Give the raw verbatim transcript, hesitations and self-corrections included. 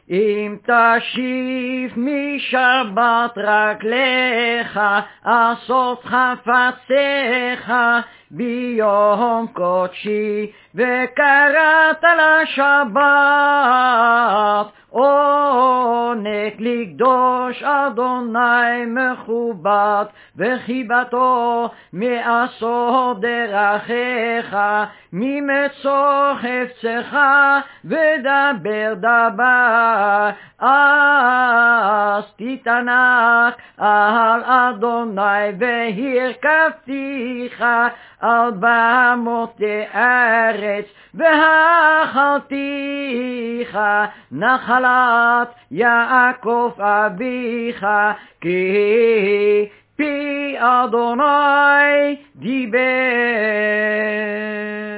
אם תשיב משבת רגליך, אסוף חפציך ביום קודשי, וקראת לשבת, עונג לקדוש אדוני מכובד, וחיבתו מעשור דרכיך, ממצוא חפצך ודבר דבר, אז תתענק על אדוני והרכבתיך על במות הארץ, והאכלתיך נחלת יעקב אביך, כי פי אדוני דיבר.